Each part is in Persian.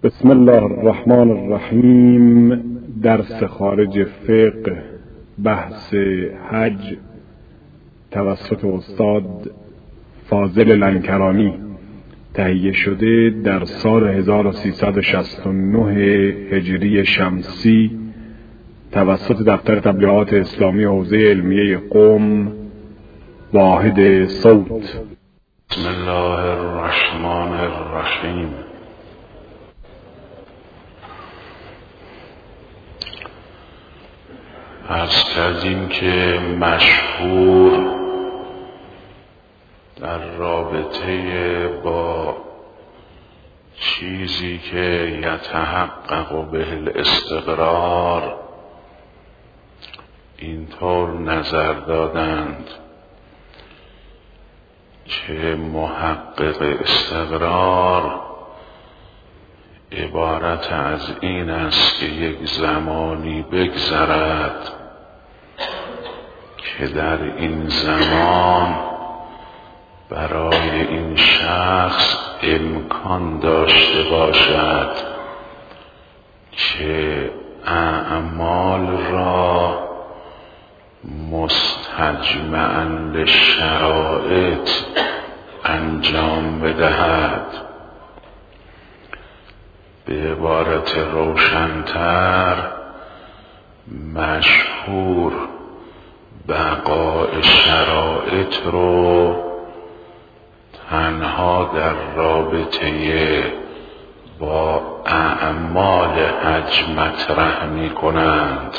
بسم الله الرحمن الرحیم. درس خارج فقه، بحث حج توسط استاد فاضل لنکرانی، تهیه شده در سال 1369 هجری شمسی توسط دفتر تبلیغات اسلامی حوزه علمیه قم، واحد صوت. بسم الله الرحمن الرحیم. عرض کردیم که مشهور در رابطه با چیزی که یتحقق به الاستقرار اینطور نظر دادند که محقق استقرار عبارت از این است که یک زمانی بگذرد که در این زمان برای این شخص امکان داشته باشد که اعمال را مستجمعاً للشرائط انجام بدهد. به عبارت روشن‌تر، مشهور بقای شرائط رو تنها در رابطه با اعمال حج مطرح می کنند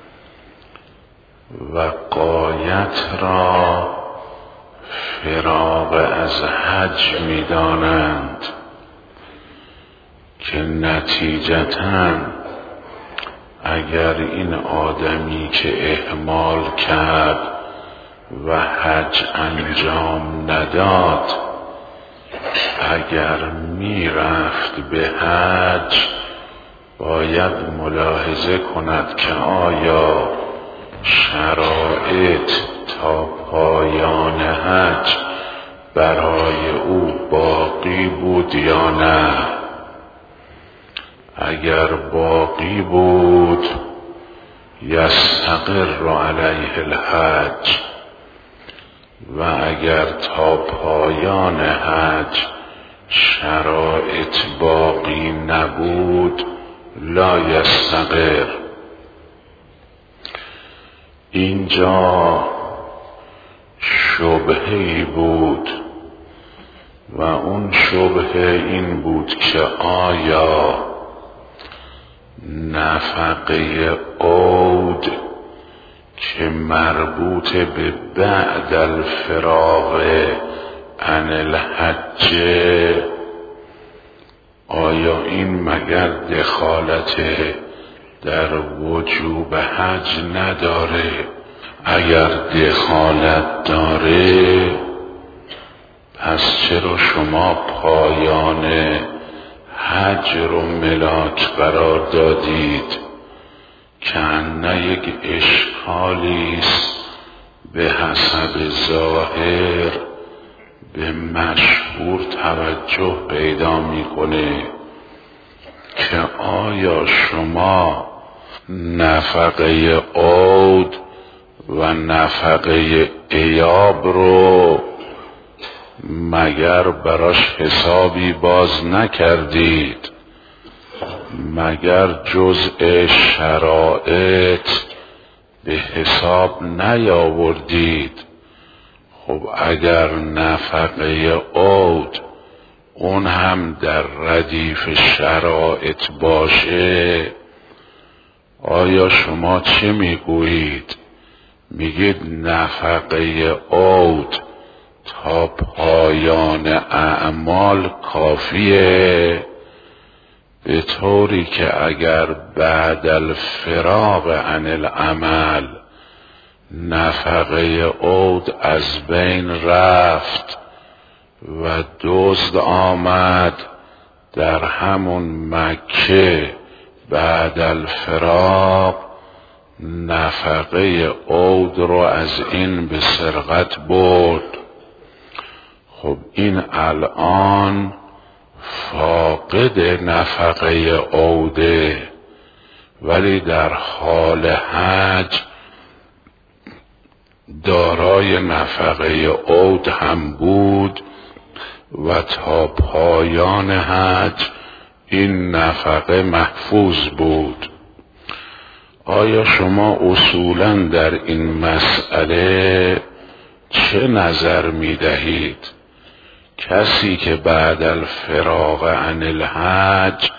و غایت را فراغ از حج می دانند که نتیجتاً اگر این آدمی که اهمال کرد و حج انجام نداد اگر می رفت به حج، باید ملاحظه کند که آیا شرایط تا پایان حج برای او باقی بود یا نه. اگر باقی بود یستقر علیه الحج، و اگر تا پایان حج شرایط باقی نبود لا یستقر. اینجا شبهه‌ای بود و اون شبهه این بود که آیا نفقه عود که مربوط به بعد الفراغ عن الحج، آیا این مگر دخالت در وجوب حج نداره؟ اگر دخالت داره پس چرا شما پایان حج رو ملاک قرار دادید؟ که نه یک اشکالی است به حسب ظاهر به مشهور توجه پیدا میکنه که آیا شما نفقه عود و نفقه ایاب رو مگر براش حسابی باز نکردید؟ مگر جزء شرائط به حساب نیاوردید؟ خب اگر نفقه عود اون هم در ردیف شرائط باشه، آیا شما چه میگویید؟ میگید نفقه عود تا پایان اعمال کافیه، به طوری که اگر بعد الفراغ عن العمل نفقه عود از بین رفت و دزد آمد در همون مکه بعد الفراغ نفقه عود رو از این به سرقت برد، خب این الان فاقد نفقه عوده، ولی در حال حج دارای نفقه عود هم بود و تا پایان حج این نفقه محفوظ بود. آیا شما اصولاً در این مسئله چه نظر می دهید؟ کسی که بعد الفراغ عن الحج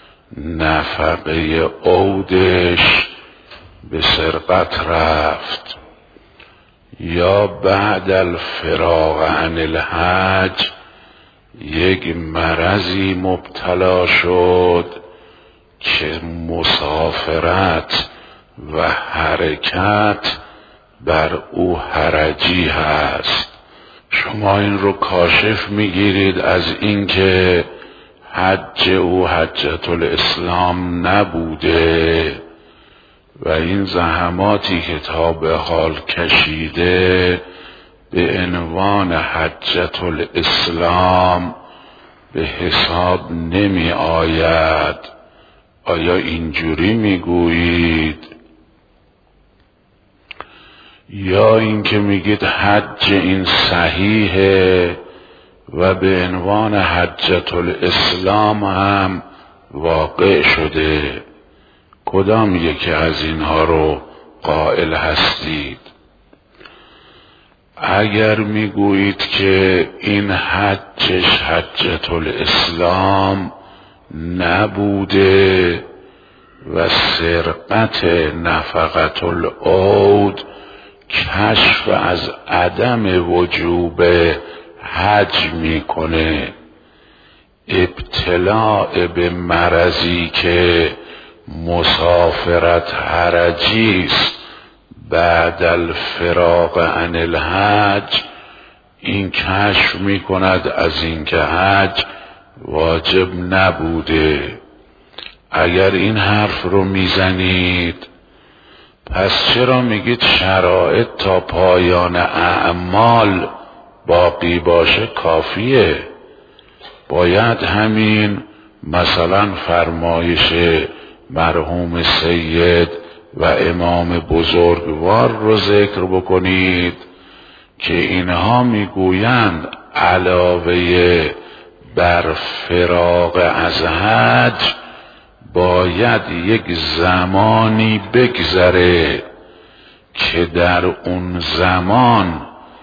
نفقه عودش به سرقت رفت، یا بعد الفراغ عن الحج یک مرضی مبتلا شد که مسافرت و حرکت بر او حرجی هست، شما این رو کاشف میگیرید از اینکه حج او حجة الاسلام نبوده و این زحماتی که تا به حال کشیده به عنوان حجة الاسلام به حساب نمی آید. آیا اینجوری میگویید؟ یا اینکه میگید حج این صحیحه و به عنوان حجة الاسلام هم واقع شده؟ کدام یکی از اینها رو قائل هستید؟ اگر میگویید که این حجش حجة الاسلام نبوده و سرقت نفقة العود کشف از عدم وجوب حج میکنه، ابتلاع به مرضی که مسافرت حرجیست بعد الفراغ عن الحج، این کشف میکند از اینکه حج واجب نبوده. اگر این حرف رو میزنید پس چرا میگید شرایط تا پایان اعمال باقی باشه کافیه؟ باید همین مثلا فرمایش مرحوم سید و امام بزرگوار رو ذکر بکنید که اینها میگویند علاوه بر فراغ از حج باید یک زمانی بگذره که در اون زمان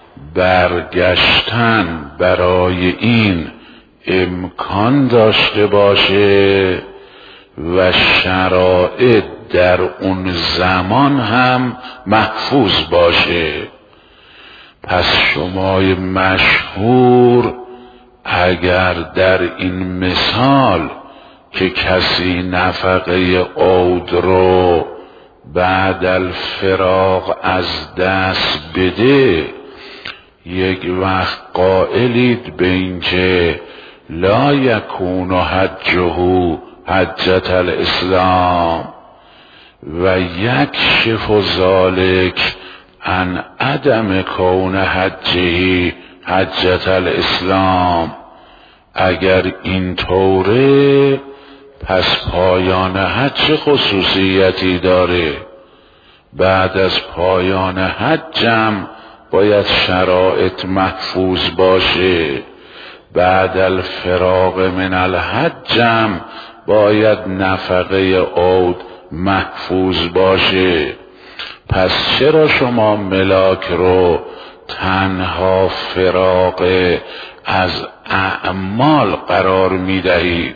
برگشتن برای این امکان داشته باشه و شرایط در اون زمان هم محفوظ باشه. پس شمای مشهور اگر در این مثال که کسی نفقه عود رو بعد الفراغ از دست بده، یک وقت قائلید به این که لا یکون حجه حجة الاسلام و یکشف ذلک عن عدم کون حجه حجة الاسلام، اگر این طوره پس پایان حج خصوصیتی داره، بعد از پایان حجم باید شرایط محفوظ باشه، بعد الفراغ من الحجم باید نفقه عود محفوظ باشه. پس چرا شما ملاک رو تنها فراغ از اعمال قرار می دهید؟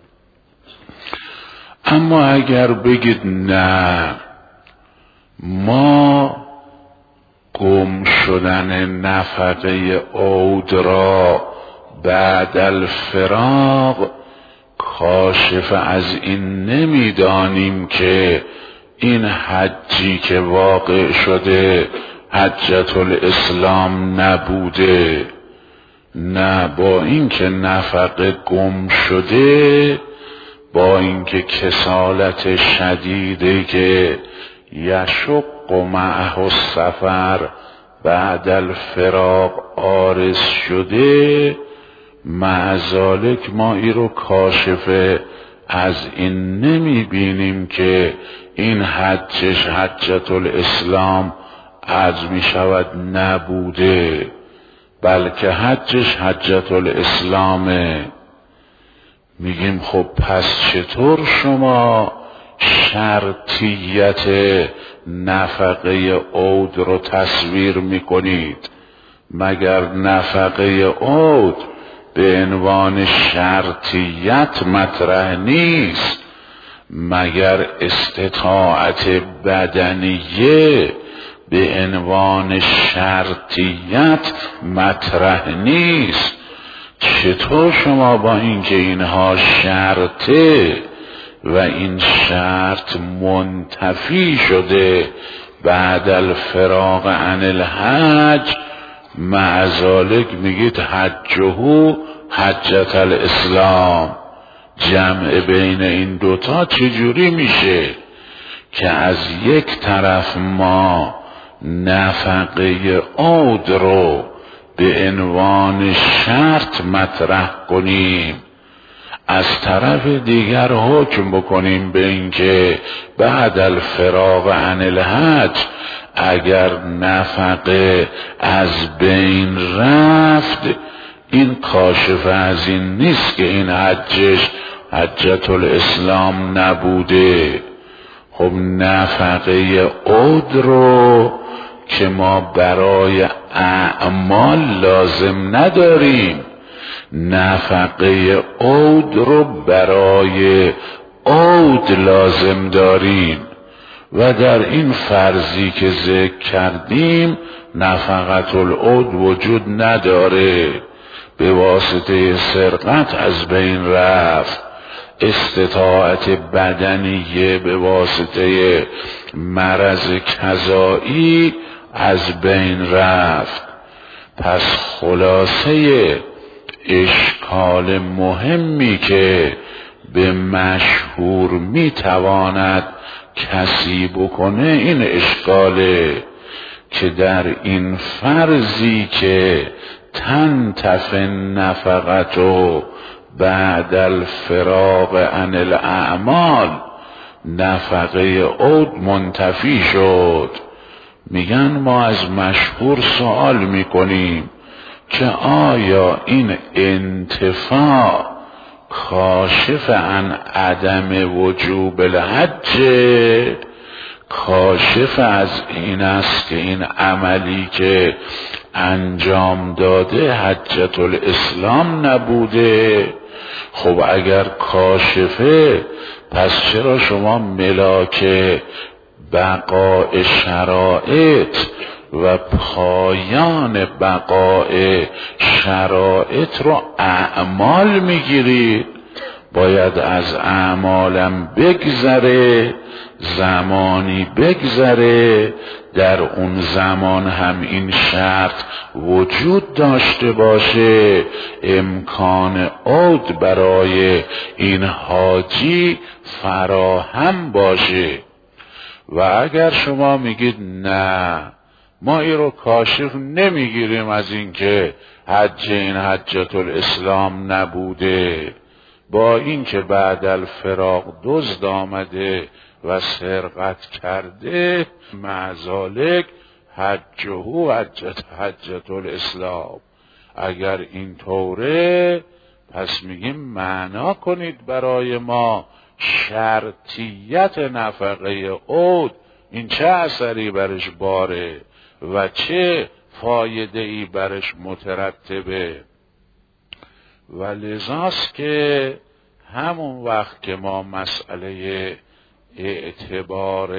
اما اگر بگید نه، ما گم شدن نفقه عود را بعد الفراغ کاشف از این نمیدانیم که این حجی که واقع شده حجة الاسلام نبوده. نه، با اینکه نفقه گم شده، با اینکه کسالت شدیده که یشق معه السفر بعد الفراق عارض شده، معذالک ما ای رو کاشفه از این نمی بینیم که این حجش حجت الاسلام عرض می شود نبوده، بلکه حجش حجت الاسلامه. میگیم خب پس چطور شما شرطیت نفقه عود رو تصویر میکنید؟ مگر نفقه عود به عنوان شرطیت مطرح نیست؟ مگر استطاعت بدنیه به عنوان شرطیت مطرح نیست؟ چطور شما با اینکه اینها شرطه و این شرط منتفی شده بعد الفراغ عن الحج، معذالک میگید حجه حجت الاسلام؟ جمع بین این دوتا چجوری میشه که از یک طرف ما نفقه عود رو به عنوان شرط مطرح کنیم، از طرف دیگر حکم بکنیم به اینکه بعد الفراغ عن الحج اگر نفقه از بین رفت این کاشف از این نیست که این حجش حجت الاسلام نبوده؟ خب نفقه عود رو که ما برای اعمال لازم نداریم، نفقه عود رو برای عود لازم داریم و در این فرضی که ذکر کردیم نفقت العود وجود نداره، به واسطه سرقت از بین رفت، استطاعت بدنیه به واسطه مرض کذایی از بین رفت. پس خلاصه اشکال مهمی که به مشهور میتواند کسی بکنه این اشکاله که در این فرضی که تنتفی النفقة بعد الفراغ عن الاعمال، نفقه عود منتفی شد. میگن ما از مشهور سوال میکنیم که آیا این انتفاع کاشف عن عدم وجوب الحج، کاشف از این است که این عملی که انجام داده حجت الاسلام نبوده؟ خب اگر کاشفه پس چرا شما ملاک بقاء شرائط و پایان بقاء شرائط رو اعمال میگیرید؟ باید از اعمالم بگذره، زمانی بگذره در اون زمان هم این شرط وجود داشته باشه، امکان عود برای این حاجی فراهم باشه. و اگر شما میگید نه ما این رو کاشف نمیگیریم از اینکه حج این حجت الاسلام نبوده، با اینکه بعد الفراق دزد آمده و سرقت کرده، معذالک حجه حجت الاسلام، اگر این طوره پس میگیم معنا کنید برای ما شرطیت نفقه عود این چه اثری برش باره و چه فایده ای برش مترتبه. و لذاست که همون وقت که ما مسئله اعتبار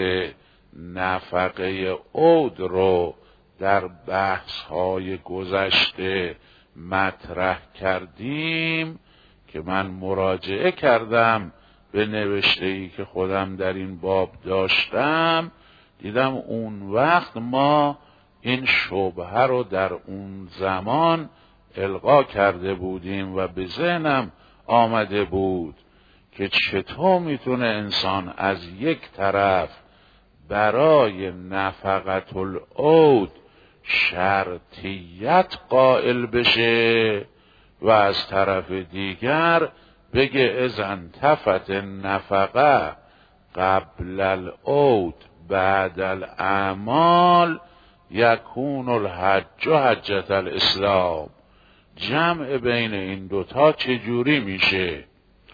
نفقه عود رو در بحث‌های گذشته مطرح کردیم که من مراجعه کردم به نوشته‌ای که خودم در این باب داشتم، دیدم اون وقت ما این شبهه رو در اون زمان القا کرده بودیم و به ذهنم آمده بود که چطور میتونه انسان از یک طرف برای نفقت العود شرطیت قائل بشه و از طرف دیگر بگه اذن تفت نفقه قبل العود بعد الاعمال یکون الحج حجة الاسلام. جمع بین این دوتا چجوری میشه؟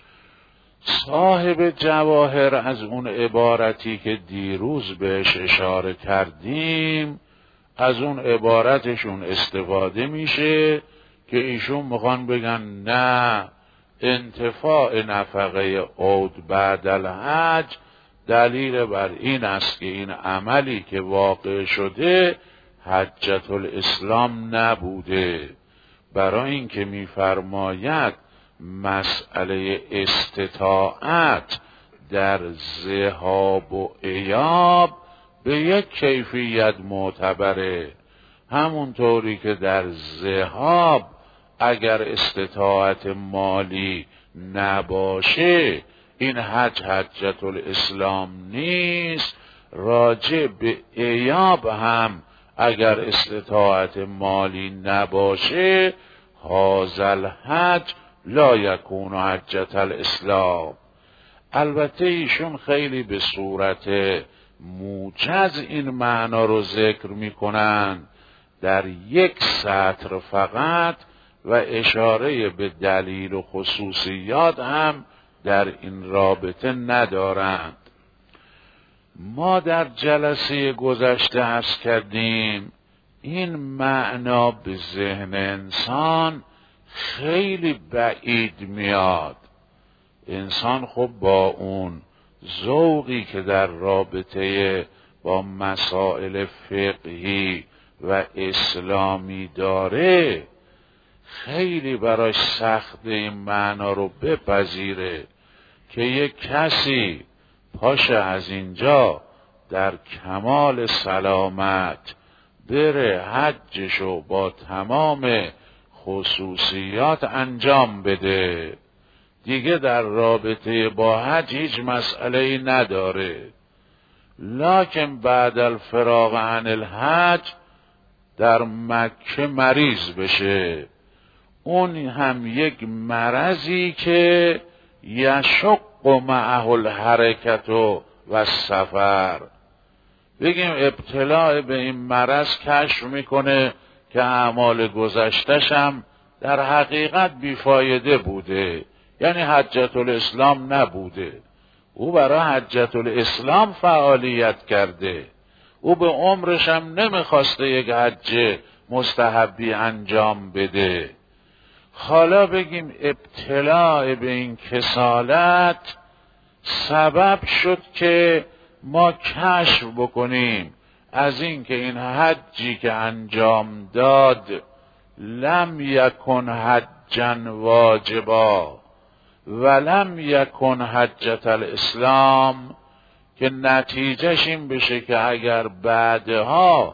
صاحب جواهر از اون عبارتی که دیروز بهش اشاره کردیم، از اون عبارتشون استفاده میشه که ایشون میخوان بگن نه، انتفاع نفقه عود بعد الحج دلیل بر این است که این عملی که واقع شده حجة الاسلام نبوده. برای این که میفرماید مسئله استطاعت در ذهاب و ایاب به یک کیفیت معتبره. همونطوری که در ذهاب اگر استطاعت مالی نباشه این حجة الاسلام نیست، راجع به ایاب هم اگر استطاعت مالی نباشه هذا الحج لا یکون حجة الاسلام. البته ایشون خیلی به صورت موجز این معنا رو ذکر میکنن در یک سطر فقط و اشاره به دلیل و خصوصیات هم در این رابطه ندارند. ما در جلسه گذشته عرض کردیم این معنا به ذهن انسان خیلی بعید میاد. انسان خب با اون ذوقی که در رابطه با مسائل فقهی و اسلامی داره خیلی براش سخت این معنا رو بپذیره که یک کسی پاشه از اینجا در کمال سلامت بره حجشو با تمام خصوصیات انجام بده، دیگه در رابطه با حج هیچ مسئله‌ای نداره. لکن بعد الفراغ عن الحج در مکه مریض بشه، اون هم یک مرضی که یشق معه الحرکت و السفر، بگیم ابتلاع به این مرض کشف میکنه که اعمال گذشتش هم در حقیقت بیفایده بوده، یعنی حجة الاسلام نبوده. او برای حجة الاسلام فعالیت کرده، او به عمرش هم نمیخواسته یک حج مستحبی انجام بده. حالا بگیم ابتلاع به این کسالت سبب شد که ما کشف بکنیم از این که این حجی که انجام داد لم یکن حجا واجبا ولم یکن حجة الاسلام، که نتیجهش این بشه که اگر بعدها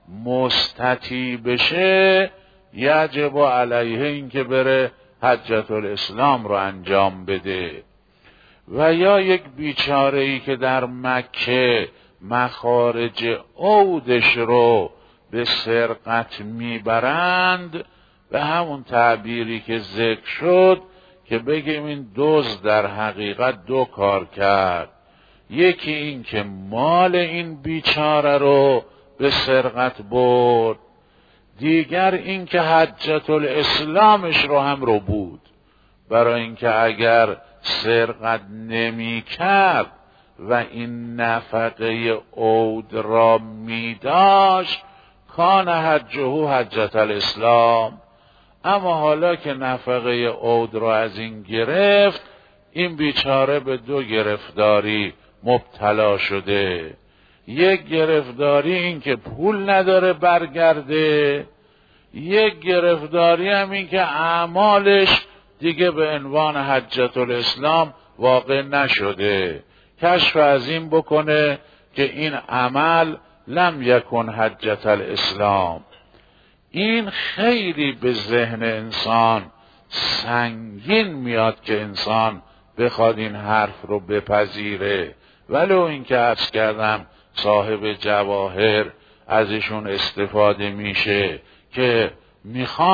مستطیع بشه یجب علیه این که بره حجة الاسلام رو انجام بده. و یا یک بیچاره‌ای که در مکه مخارج عودش رو به سرقت میبرند، به همون تعبیری که ذکر شد که بگیم این دزد در حقیقت دو کار کرد، یکی این که مال این بیچاره رو به سرقت برد، دیگر این که حجة الاسلامش رو هم رو بود، برای اینکه اگر سرقت نمی کرد و این نفقه عود را می داشت کان حجه حجة الاسلام. اما حالا که نفقه عود را از این گرفت، این بیچاره به دو گرفتاری مبتلا شده. یک گرفتاری این که پول نداره برگرده، یک گرفتاری هم این که اعمالش دیگه به عنوان حجة الاسلام واقع نشده. کشف از این بکنه که این عمل لم یکن حجة الاسلام. این خیلی به ذهن انسان سنگین میاد که انسان بخواد این حرف رو بپذیره، ولو این که عرض کردم صاحب جواهر ازشون استفاده میشه که میخوان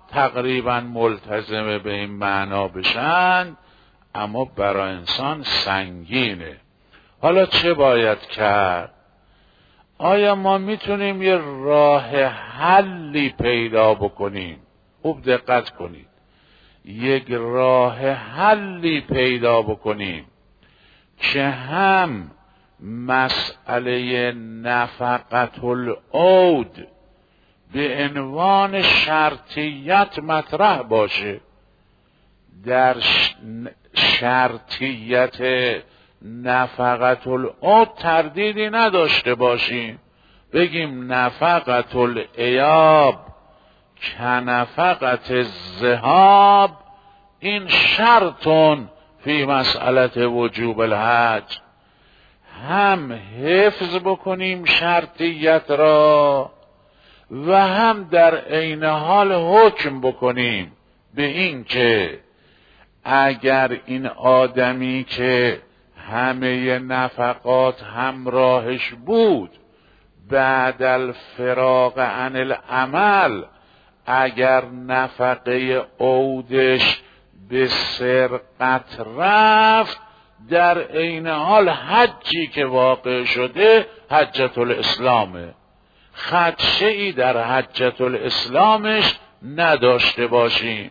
تقریبا ملتزم به این معنا بشن، اما برای انسان سنگینه. حالا چه باید کرد؟ آیا ما میتونیم یه راه حلی پیدا بکنیم؟ خوب دقت کنید، یک راه حلی پیدا بکنیم که هم مسئله نفقة العود به عنوان شرطیت مطرح باشه. در شرطیت نفقة العود تردیدی نداشته باشیم، بگیم نفقة الایاب کنفقة الذهاب، این شرطون فی مسئله وجوب الحج. هم حفظ بکنیم شرطیت را و هم در عین حال حکم بکنیم به این که اگر این آدمی که همه نفقات همراهش بود بعد الفراق عن العمل، اگر نفقه عودش به سرقت رفت، در عین حال حجی که واقع شده حجة الاسلامه، خدشه‌ای در حجة الاسلامش نداشته باشیم.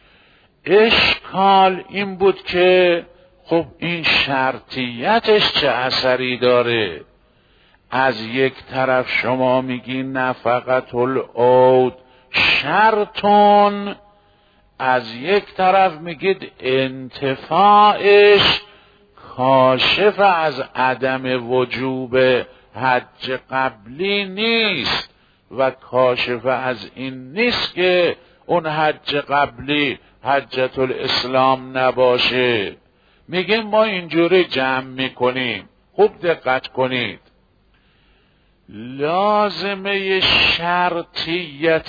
اشکال این بود که خب این شرطیتش چه اثری داره؟ از یک طرف شما میگی نفقة العود شرطون، از یک طرف میگید انتفاعش کاشف از عدم وجوب حج قبلی نیست و کاشف از این نیست که اون حج قبلی حجة الاسلام نباشه. میگیم ما اینجوری جمع میکنیم. خوب دقت کنید، لازمه شرطیت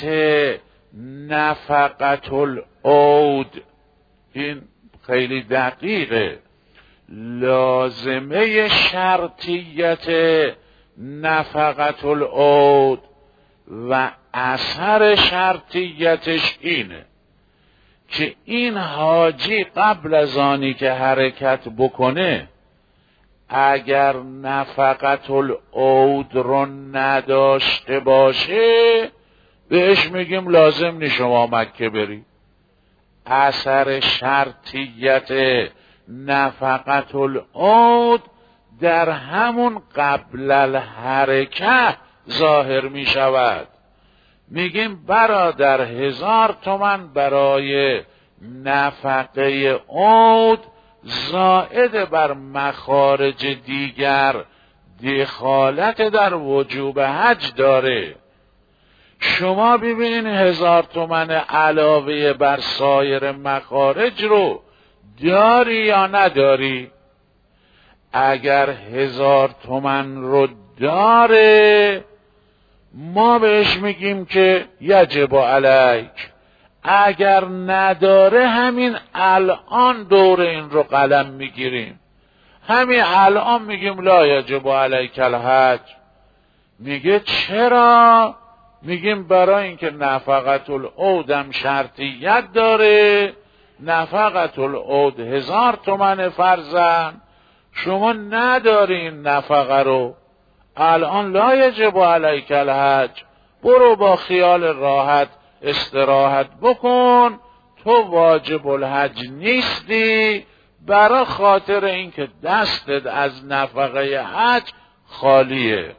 نفقة العود، این خیلی دقیقه، لازمه شرطیت نفقة العود و اثر شرطیتش اینه که این حاجی قبل از آنی که حرکت بکنه اگر نفقة العود رو نداشته باشه بهش میگیم لازم نیست شما مکه بری. اثر شرطیت نفقة العود در همون قبل الحرکت ظاهر می شود. میگیم برادر 1000 تومان برای نفقه عود زائد بر مخارج دیگر دخالت در وجوب حج داره. شما ببینین 1000 تومان علاوه بر سایر مخارج رو داری یا نداری؟ اگر 1000 تومان رو داره ما بهش میگیم که یجب علیک، اگر نداره همین الان دور این رو قلم میگیریم، همین الان میگیم لا یجب علیک الحج. میگه چرا؟ میگیم برای اینکه نفقة العود هم شرطیت داره، نفقة العود 1000 تومان فرضاً، شما ندارین نفقه رو، الان لا یجب علیک الحج، برو با خیال راحت استراحت بکن، تو واجب الحج نیستی، برای خاطر اینکه دستت از نفقه حج خالیه.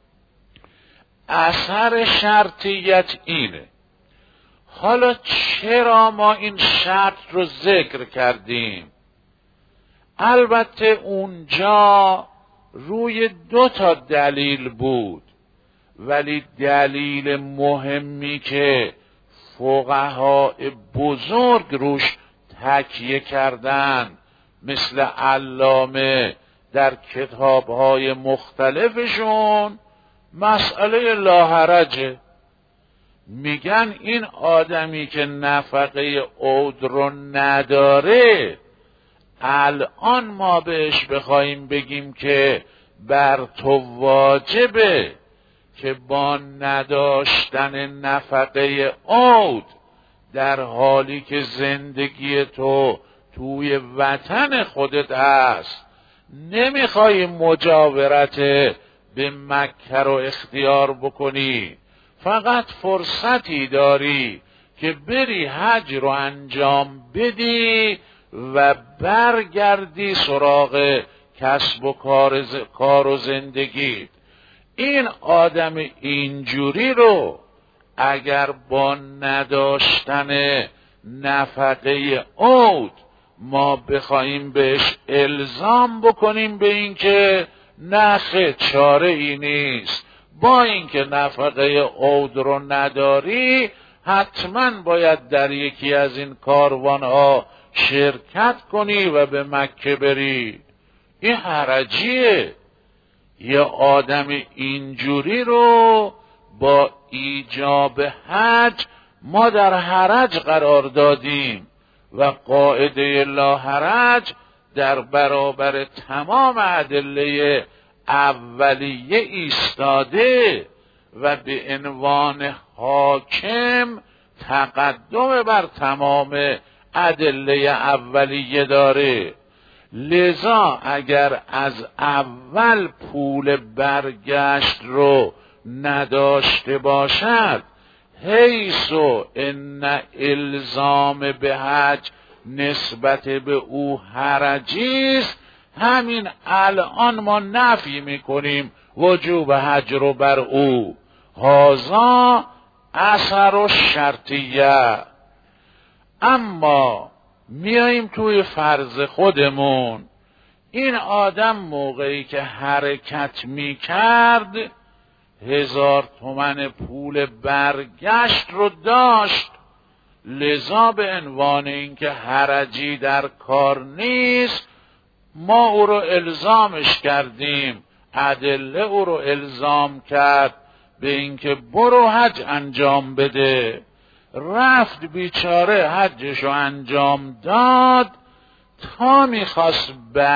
اثر شرطیت اینه. حالا چرا ما این شرط رو ذکر کردیم؟ البته اونجا روی 2 دلیل بود، ولی دلیل مهمی که فقها بزرگ روش تکیه کردن مثل علامه در کتابهای مختلفشون مسئله لاحرجه. میگن این آدمی که نفقه عود رو نداره الان ما بهش بخوایم بگیم که بر تو واجبه که با نداشتن نفقه عود در حالی که زندگی تو توی وطن خودت هست نمیخوای مجاورت به مکه رو اختیار بکنی، فقط فرصتی داری که بری حج رو انجام بدی و برگردی سراغ کسب و کار و زندگی. این آدم اینجوری رو اگر با نداشتن نفقه عود ما بخوایم بهش الزام بکنیم به این که نخ چاره ای نیست، با اینکه نفقه عود رو نداری حتما باید در یکی از این کاروانها شرکت کنی و به مکه بری، این حرجیه. یه آدم اینجوری رو با ایجاب حج ما در حرج قرار دادیم و قاعده لا حرج در برابر تمام ادله اولیه ایستاده و به عنوان حاکم تقدم بر تمام ادله اولیه داره. لذا اگر از اول پول برگشت رو نداشته باشد، حیث و ان الزام به حج نسبت به او حرجی است، همین الان ما نفی میکنیم وجوب حج رو بر او. هذا اثر و شرطیه. اما میاییم توی فرض خودمون، این آدم موقعی که حرکت میکرد 1000 تومن پول برگشت رو داشت، لذا به عنوان اینکه حرجی در کار نیست ما او رو الزامش کردیم، ادله او رو الزام کرد به اینکه برو حج انجام بده. رفت بیچاره حجشو انجام داد، تا میخواست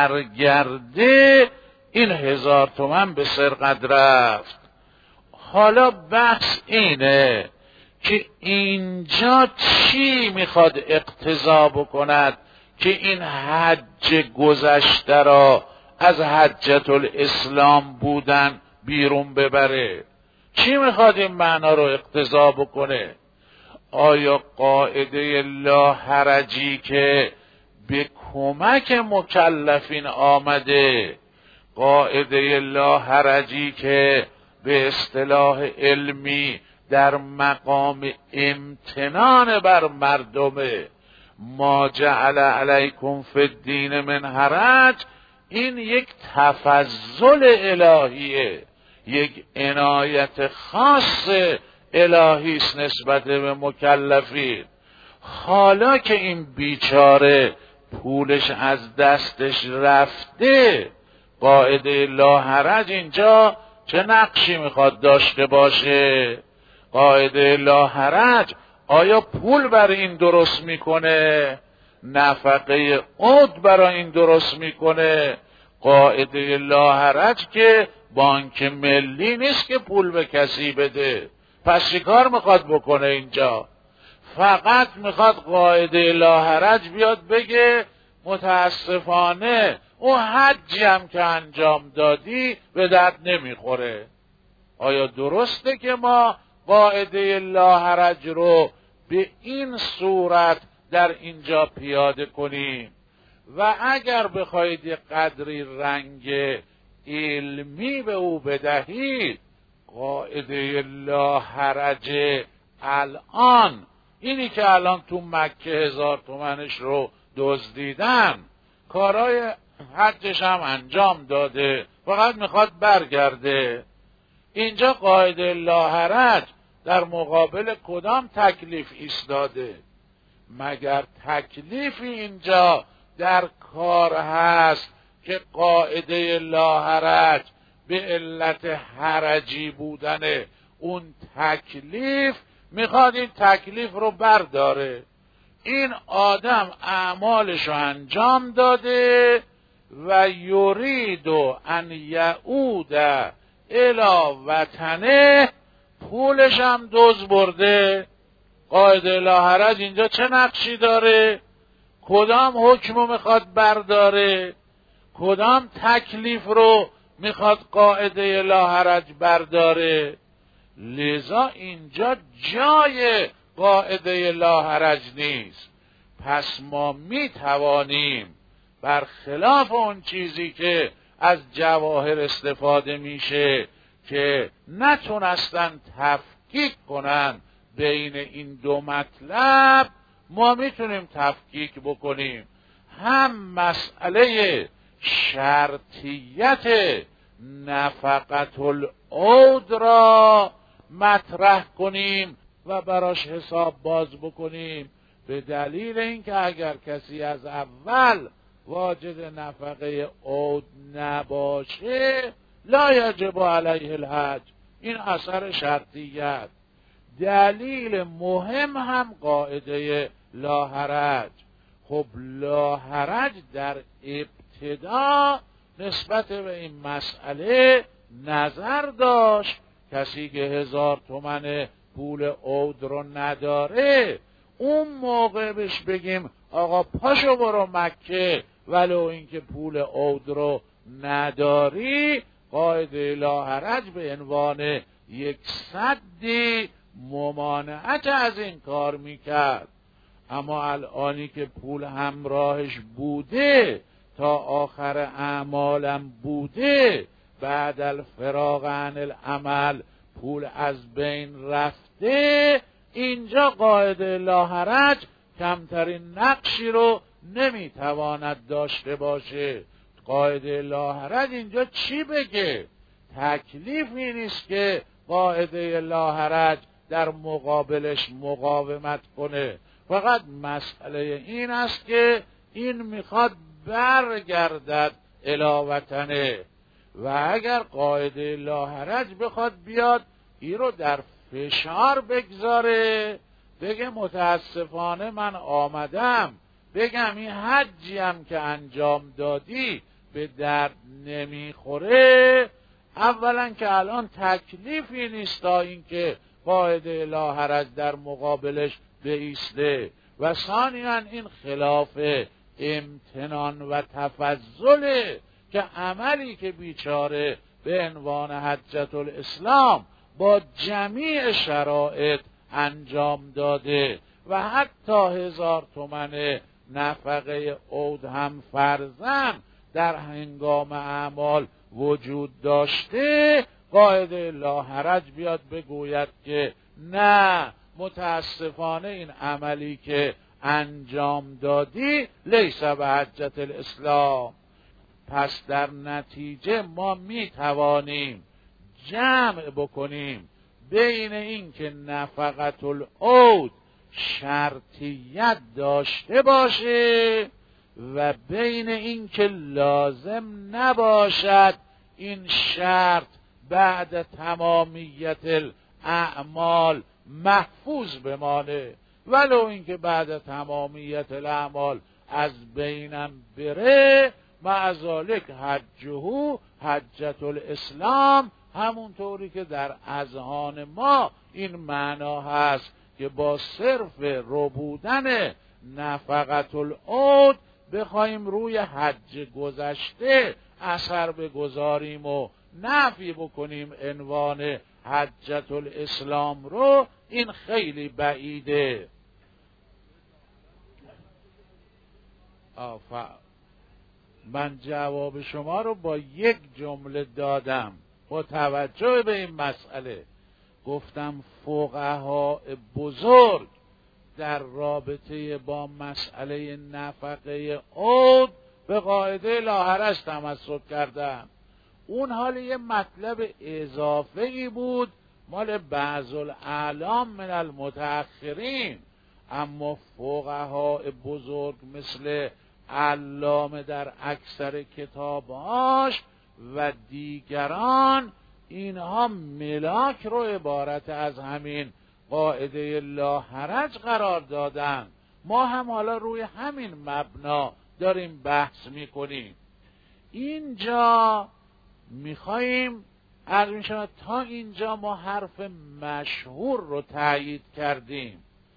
برگرده این 1000 تومن به سرقت رفت. حالا بحث اینه که اینجا چی میخواد اقتضا بکند که این حج گذشته را از حجة الاسلام بودن بیرون ببره؟ چی میخواد این معنا رو اقتضا بکنه؟ آیا قاعده لا حرجی که به کمک مکلفین آمده، قاعده لا حرجی که به اصطلاح علمی در مقام امتنان بر مردمه، ما جعل علیکم فی الدین من حرج، این یک تفضل الهیه، یک عنایت خاص الهی است نسبت به مکلفین. حالا که این بیچاره پولش از دستش رفته، قاعده لا حرج اینجا چه نقشی میخواد داشته باشه؟ قاعده لا حرج آیا پول برای این درست میکنه؟ نفقه عود برای این درست میکنه؟ قاعده لا حرج که بانک ملی نیست که پول به کسی بده. پس چی کار میخواد بکنه اینجا؟ فقط میخواد قاعده لا حرج بیاد بگه متاسفانه اون حجی هم که انجام دادی به درد نمیخوره. آیا درسته که ما قاعده لا حرج رو به این صورت در اینجا پیاده کنیم؟ و اگر بخواید قدری رنگ علمی به او بدهید، قاعده لا حرج الان، اینی که الان تو مکه 1000 تومنش رو دزدیدن، کارای حجش هم انجام داده، فقط میخواد برگرده. اینجا قاعده لا حرج در مقابل کدام تکلیف ایستاده؟ مگر تکلیفی اینجا در کار هست که قاعده لا حرج به علت حرجی بودن اون تکلیف میخواد این تکلیف رو برداره؟ این آدم اعمالش رو انجام داده و یرید ان یعود الی وطنه، پولش هم دزد برده. قاعده لا حرج اینجا چه نقشی داره؟ کدام حکم رو میخواد برداره؟ کدام تکلیف رو میخواد قاعده لا حرج برداره؟ لذا اینجا جای قاعده لا حرج نیست. پس ما میتوانیم برخلاف اون چیزی که از جواهر استفاده میشه که نتونستن تفکیک کنن بین این دو مطلب، ما میتونیم تفکیک بکنیم. هم مسئله شرطیت نفقت العود را مطرح کنیم و براش حساب باز بکنیم، به دلیل اینکه اگر کسی از اول واجد نفقه عود نباشه لا یجب علیه الحج. این اثر شرطیت. دلیل مهم هم قاعده لا حرج. خب لا حرج در ابتدا نسبت به این مسئله نظر داشت. کسی که 1000 تومن پول عود رو نداره، اون موقع بهش بگیم آقا پاشو برو مکه ولو اینکه پول عود رو نداری، قاعده لا حرج به عنوان یک سدی ممانعت از این کار میکرد. اما الانی که پول همراهش بوده، تا آخر اعمالم بوده، بعد الفراغ عن العمل پول از بین رفته، اینجا قاعده لا حرج کمترین نقشی رو نمیتواند داشته باشه. قاعده لا حرج اینجا چی بگه؟ تکلیفی نیست که قاعده لا حرج در مقابلش مقاومت کنه. فقط مسئله این است که این میخواد برگردد الی وطنه، و اگر قاعده لا حرج بخواد بیاد این رو در فشار بگذاره، بگه متاسفانه من آمدم بگم این حجیم که انجام دادی به درد نمیخوره، اولا که الان تکلیفی نیست تا اینکه قاعده لا حرج در مقابلش بایسته، و ثانیاً این خلاف امتنان و تفضله که عملی که بیچاره به عنوان حجت الاسلام با جمیع شرایط انجام داده و حتی 1000 تومن نفقه عود هم فرضاً در هنگام اعمال وجود داشته، قاعده لا حرج بیاد بگوید که نه، متاسفانه این عملی که انجام دادی لیس به حجت الاسلام. پس در نتیجه ما می توانیم جمع بکنیم بین این که نفقت العود شرطیت داشته باشه و بین این که لازم نباشد این شرط بعد تمامیت الاعمال محفوظ بمانه، ولو اینکه بعد تمامیت الاعمال از بینم بره، معذالک حجه حجت الاسلام، همونطوری که در اذهان ما این معنا هست که با صرف ربودن نفقت العود بخوایم روی حج گذشته اثر بگذاریم و نفی بکنیم عنوان حجت الاسلام رو، این خیلی بعیده. من جواب شما رو با یک جمله دادم با توجه به این مسئله. گفتم فقها بزرگ در رابطه با مسئله نفقه عود به قاعده لا حرج تمسک کردن. اون حال یه مطلب اضافه‌ای بود مال بعض الاعلام من المتأخرین، اما فقها بزرگ مثل علامه در اکثر کتابهاش و دیگران، اینها ملاک رو عبارت از همین قاعده لا حرج قرار دادن. ما هم حالا روی همین مبنا داریم بحث میکنیم. اینجا میخواییم تا اینجا ما حرف مشهور رو تایید کردیم.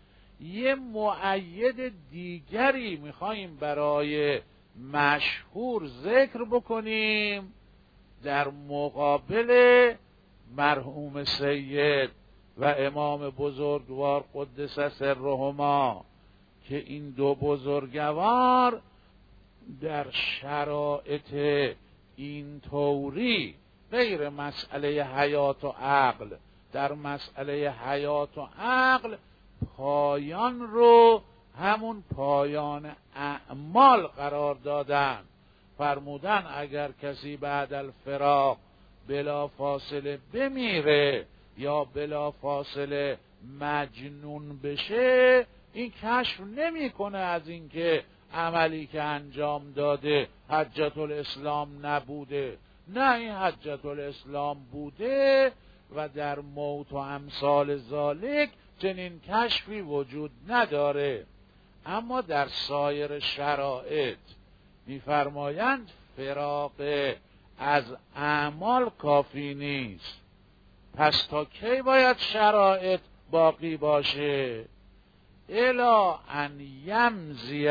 یه مؤید دیگری میخوایم برای مشهور ذکر بکنیم در مقابل مرحوم سید و امام بزرگوار قدس سرهما، که این دو بزرگوار در شرایط این طوری غیر مسئله حیات و عقل، در مسئله حیات و عقل پایان رو همون پایان اعمال قرار دادن. فرمودن اگر کسی بعد الفراق بلا فاصله بمیره یا بلا فاصله مجنون بشه، این کشف نمیکنه از اینکه عملی که انجام داده حجت الاسلام نبوده. نه، این حجت الاسلام بوده و در موت و امثال ذالک چنین کشفی وجود نداره. اما در سایر شرایط می‌فرمایند فراق از اعمال کافی نیست. پس تا کی باید شرایط باقی باشه؟ الا ان یمضی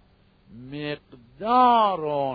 مقدار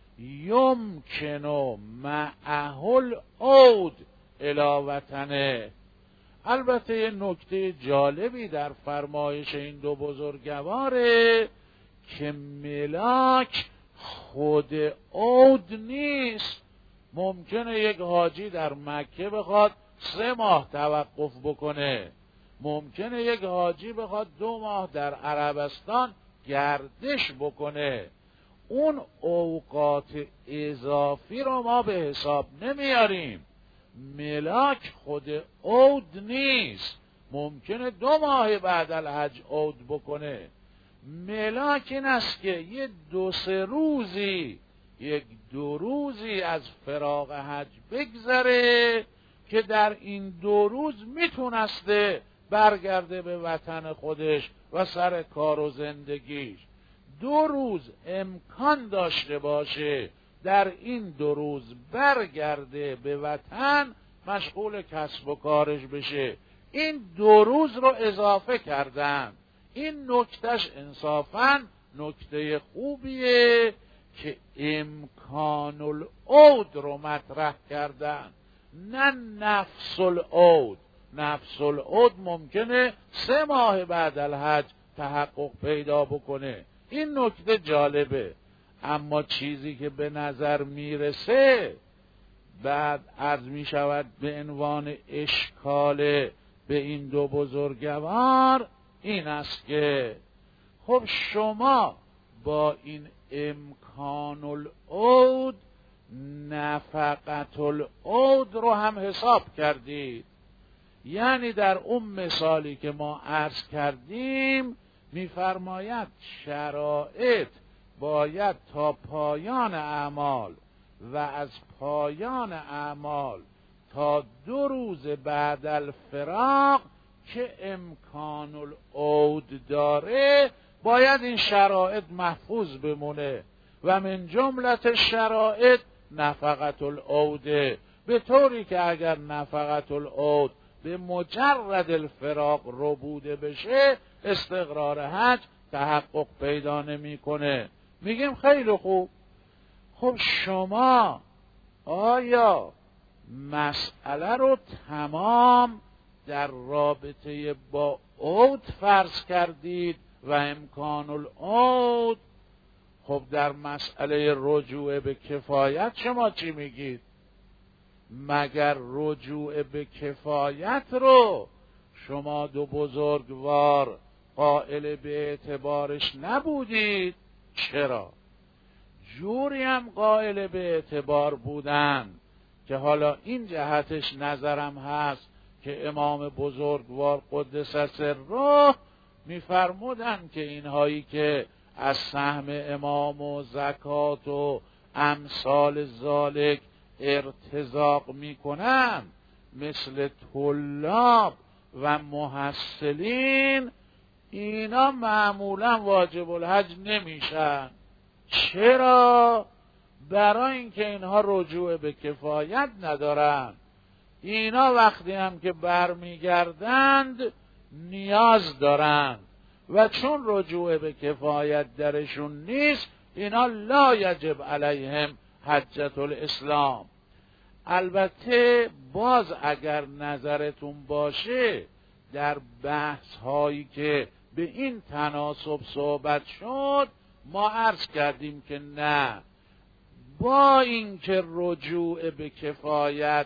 یمکن معه العود الی وطنه. البته یه نکته جالبی در فرمایش این دو بزرگواره که ملاک خود عود نیست. ممکنه یک حاجی در مکه بخواد 3 ماه توقف بکنه، ممکنه یک حاجی بخواد 2 ماه در عربستان گردش بکنه. اون اوقات اضافی رو ما به حساب نمیاریم. ملاک خود عود نیست، ممکنه 2 ماه بعد الحج عود بکنه. ملاک این است که یه 2-3 روزی، 1-2 روزی از فراق حج بگذره که در این 2 روز میتونسته برگرده به وطن خودش و سر کار و زندگیش. 2 روز امکان داشته باشه در این 2 روز برگرده به وطن، مشغول کسب و کارش بشه. این 2 روز رو اضافه کردن. این نکتهش انصافاً نکته خوبیه که امکان العود رو مطرح کردن، نه نفس العود. نفس العود ممکنه 3 ماه بعد الحج تحقق پیدا بکنه. این نکته جالبه. اما چیزی که به نظر میرسه بعد عرض می شود به عنوان اشکال به این دو بزرگوار این است که خب شما با این امکان العود نفقت العود رو هم حساب کردید. یعنی در اون مثالی که ما عرض کردیم می‌فرماید شرایط باید تا پایان اعمال و از پایان اعمال تا 2 روز بعد الفراق که امکان العود داره باید این شرایط محفوظ بمونه و من جملت شرایط نفقت العوده، به طوری که اگر نفقت العود به مجرد الفراق ربوده بشه استقرار حج تحقق پیدا نمیکنه. میگیم خیلی خوب. خب شما آیا مسئله رو تمام در رابطه با عود فرض کردید و امکان العود؟ خب در مسئله رجوع به کفایت شما چی میگید؟ مگر رجوع به کفایت رو شما دو بزرگوار قائل به اعتبارش نبودید؟ چرا؟ جوری هم قائل به اعتبار بودن که حالا این جهتش نظرم هست که امام بزرگوار قدس سره میفرمودن که اینهایی که از سهم امام و زکات و امثال ذالک ارتزاق میکنن مثل طلاب و محصلین، اینا معمولا واجب الحج نمیشن. چرا؟ برای اینکه اینها رجوع به کفایت ندارن. اینا وقتی هم که برمیگردند نیاز دارند و چون رجوع به کفایت درشون نیست، اینا لا یجب علیهم حجت الاسلام. البته باز اگر نظرتون باشه در بحث هایی که به این تناسب صحبت شد ما عرض کردیم که نه، با اینکه رجوع به کفایت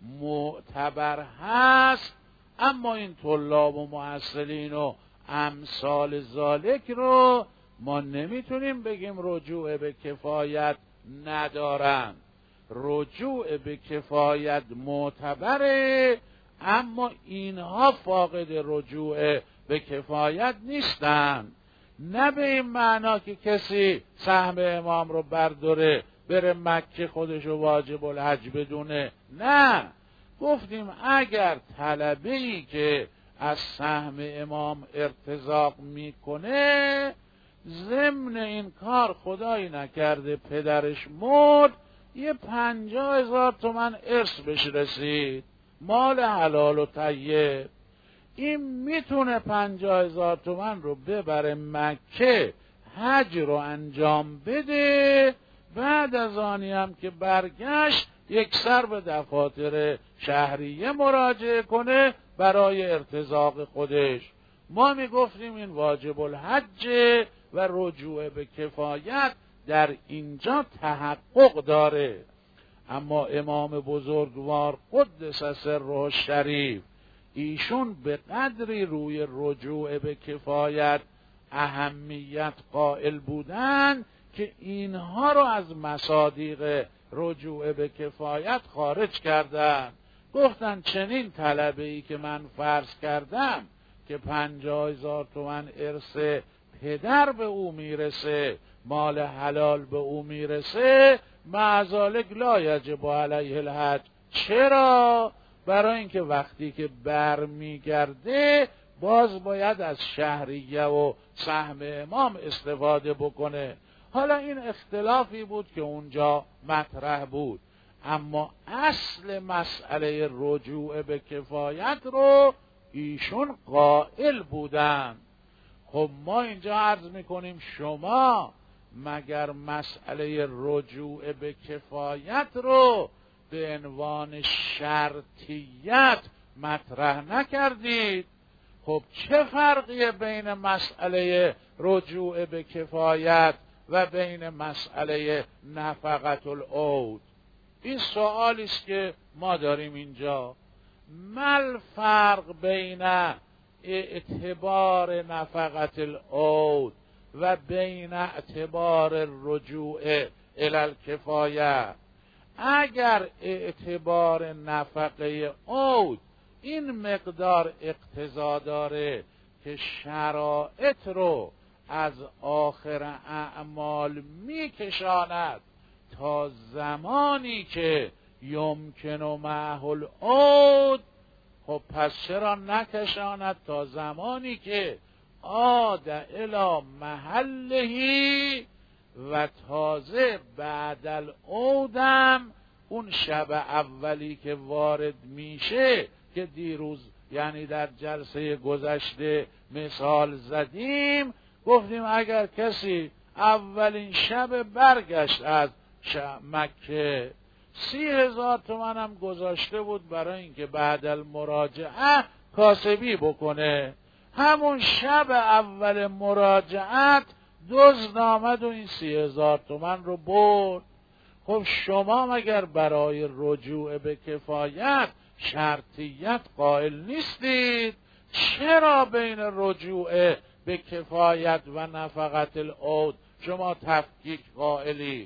معتبر هست، اما این طلاب و محصلین و امثال ذالک رو ما نمیتونیم بگیم رجوع به کفایت ندارن. رجوع به کفایت معتبره، اما اینها فاقد رجوع به کفایت نیستن. نه به این معنا که کسی سهم امام رو برداره بره مکه خودشو واجب الحج بدونه. نه، گفتیم اگر طلبه‌ای که از سهم امام ارتزاق میکنه، ضمن این کار خدایی نکرده پدرش مرد، یه 50,000 تومن ارث بهش رسید، مال حلال و طیب، این میتونه 50,000 تومن رو ببره مکه حج رو انجام بده، بعد از آنی هم که برگشت یک سر به دفاتر شهریه مراجعه کنه برای ارتزاق خودش. ما میگفتیم این واجب الحج و رجوع به کفایت در اینجا تحقق داره. اما امام بزرگوار قدس سره الشریف ایشون به قدری روی رجوع به کفایت اهمیت قائل بودن که اینها رو از مصادیق رجوع به کفایت خارج کردن. گفتن چنین طلبه‌ای که من فرض کردم که 50,000 تومن ارث پدر به او میرسه، مال حلال به او میرسه، معذالک لا یجب علیه الحج. چرا؟ برای اینکه وقتی که برمیگرده باز باید از شهریه و سهم امام استفاده بکنه. حالا این اختلافی بود که اونجا مطرح بود، اما اصل مسئله رجوع به کفایت رو ایشون قائل بودن. خب ما اینجا عرض میکنیم شما مگر مسئله رجوع به کفایت رو به عنوان شرطیت مطرح نکردید؟ خب چه فرقیه بین مسئله رجوع به کفایت و بین مسئله نفقت العود؟ این سوالی است که ما داریم اینجا. مل فرق بین اعتبار نفقت العود و بین اعتبار رجوع الی الکفایه؟ اگر اعتبار نفقه عود این مقدار اقتضا داره که شرایط رو از آخر اعمال میکشاند تا زمانی که یمکن و معه العود، خب پس چرا نکشاند تا زمانی که عاد الی محلهی و تازه بعد العودم اون شب اولی که وارد میشه که دیروز یعنی در جلسه گذشته مثال زدیم، گفتیم اگر کسی اولین شب برگشت از مکه 30,000 تومن هم گذاشته بود برای اینکه بعد المراجعه کاسبی بکنه، همون شب اول مراجعت دزد آمد و این 30,000 تومن رو برد. خب شما مگر برای رجوع به کفایت شرطیت قائل نیستید؟ چرا بین رجوع به کفایت و نفقت العود شما تفکیک قائلی؟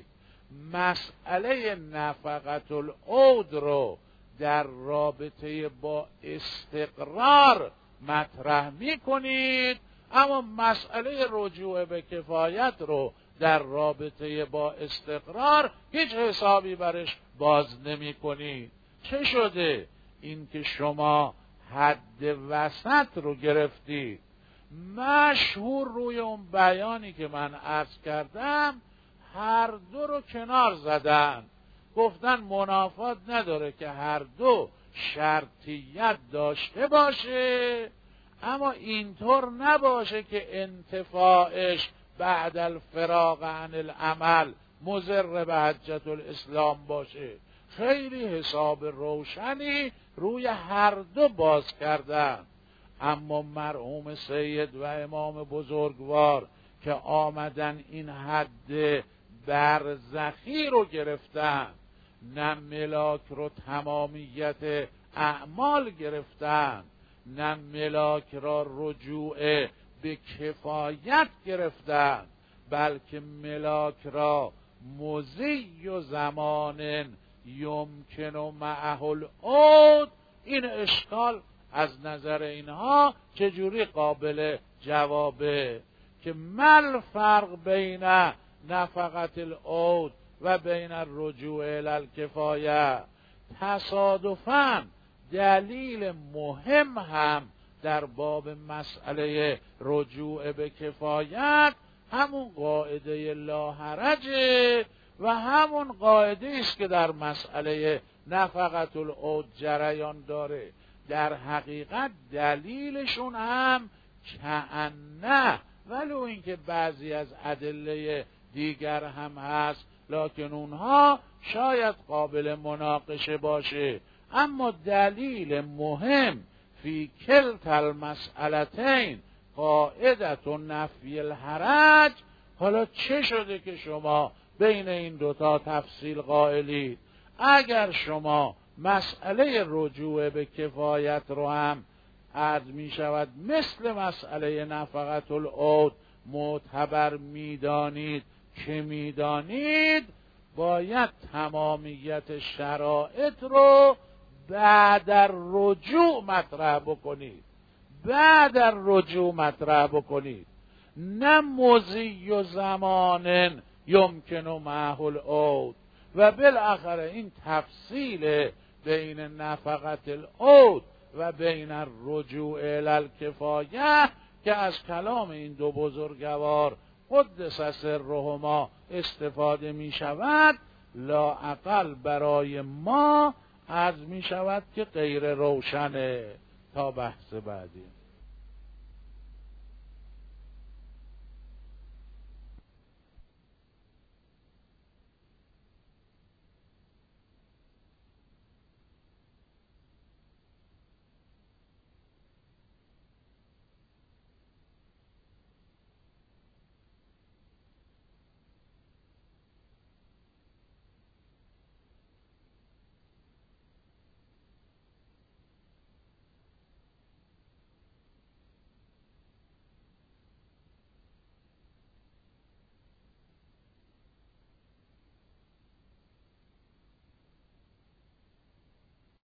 مسئله نفقت العود رو در رابطه با استقرار مطرح می کنید، اما مسئله رجوع به کفایت رو در رابطه با استقرار هیچ حسابی برش باز نمی کنید. چه شده؟ این که شما حد وسط رو گرفتید. مشهور روی اون بیانی که من عرض کردم هر دو رو کنار زدن، گفتن منافات نداره که هر دو شرطیت داشته باشه، اما اینطور نباشه که انتفاعش بعد الفراغ عن العمل مضر به حجت الاسلام باشه. خیلی حساب روشنی روی هر دو باز کردن. اما مرحوم سید و امام بزرگوار که آمدن این حد برزخی رو گرفتن، نه ملاک رو تمامیت اعمال گرفتن، نه ملاک را رجوع به کفایت گرفتن، بلکه ملاک را مضی و زمان یمکن و معه العود. این اشکال از نظر اینها چجوری قابل جوابه که مل فرق بین نفقت العود و بین الرجوع الی الکفایه؟ تصادفاً دلیل مهم هم در باب مسئله رجوع به کفایت همون قاعده لا حرجه و همون قاعده است که در مسئله نفقت العود جریان داره. در حقیقت دلیلشون هم کأنه، ولو اینکه بعضی از ادله دیگر هم هست لکن اونها شاید قابل مناقشه باشه، اما دلیل مهم فی کلتا المسئلتین قاعدت و نفی الحرج. حالا چه شده که شما بین این دوتا تفصیل قائلید؟ اگر شما مسئله رجوع به کفایت رو هم عرض می شود مثل مسئله نفقت العود معتبر میدانید که میدانید، باید تمامیت شرایط رو بعد الرجوع مطرح بکنید، بعد الرجوع مطرح بکنید، نه مضی و زمان یمکن و معه العود. و بالاخره این تفصیل بین نفقت العود و بین الرجوع الی الکفایه که از کلام این دو بزرگوار قدس سرهما استفاده می شود، لااقل برای ما عرض می شود که غیر روشنه. تا بحث بعدی.